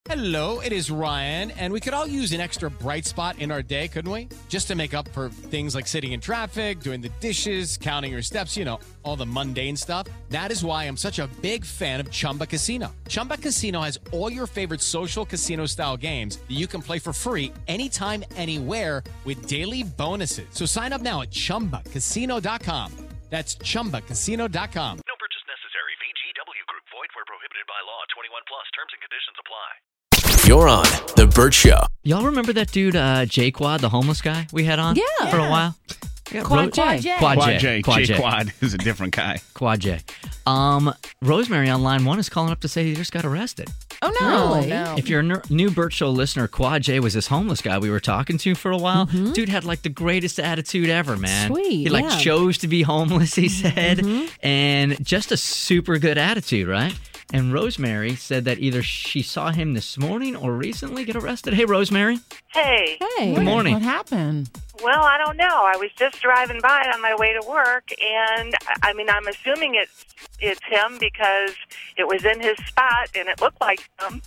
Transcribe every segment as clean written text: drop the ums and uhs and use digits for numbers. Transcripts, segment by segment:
Hello, it is Ryan, and we could all use an extra bright spot in our day, couldn't we? Just to make up for things like sitting in traffic, doing the dishes, counting your steps, all the mundane stuff. That is why I'm such a big fan of Chumba Casino. Chumba Casino has all your favorite social casino-style games that you can play for free anytime, anywhere with daily bonuses. So sign up now at ChumbaCasino.com. That's ChumbaCasino.com. No purchase necessary. VGW Group. Void where prohibited by law. 21 plus. Terms and conditions apply. You're on The Burt Show. Y'all remember that dude, J-Quad, the homeless guy we had on for a while? Yeah, Quad J. J-Quad is a different guy. Quad J. Rosemary on line 1 is calling up to say he just got arrested. Oh, no. Really? No. If you're a new Burt Show listener, Quad J was this homeless guy we were talking to for a while. Mm-hmm. Dude had like the greatest attitude ever, man. Sweet, He yeah. chose to be homeless, he said, Mm-hmm. and just a super good attitude, right? And Rosemary said that either she saw him this morning or recently get arrested. Hey, Rosemary. Hey. Hey. Good morning. What happened? Well, I don't know. I was just driving by on my way to work, and I'm assuming it's him because it was in his spot and it looked like him.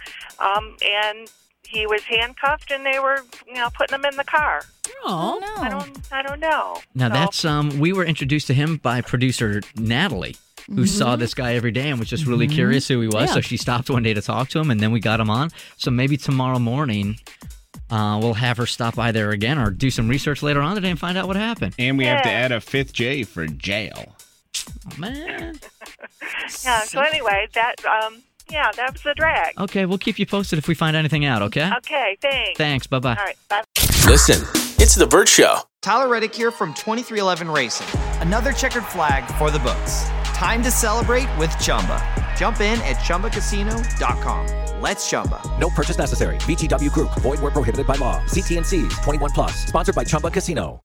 And he was handcuffed, and they were, putting him in the car. Oh, no. I don't know. Now So- that's we were introduced to him by producer Natalie, who saw this guy every day and was just really curious who he was. Yeah. So she stopped one day to talk to him, and then we got him on. So maybe tomorrow morning we'll have her stop by there again or do some research later on today and find out what happened. And we have to add a 5th J for jail. Oh, man. Yeah. So anyway, that was a drag. Okay, we'll keep you posted if we find anything out, okay? Okay. Thanks. Thanks. Bye-bye. All right. Bye. Listen, it's The Burt Show. Tyler Reddick here from 2311 Racing. Another checkered flag for the books. Time to celebrate with Chumba. Jump in at ChumbaCasino.com. Let's Chumba. No purchase necessary. VGW Group. Void where prohibited by law. See T&Cs. 21 plus. Sponsored by Chumba Casino.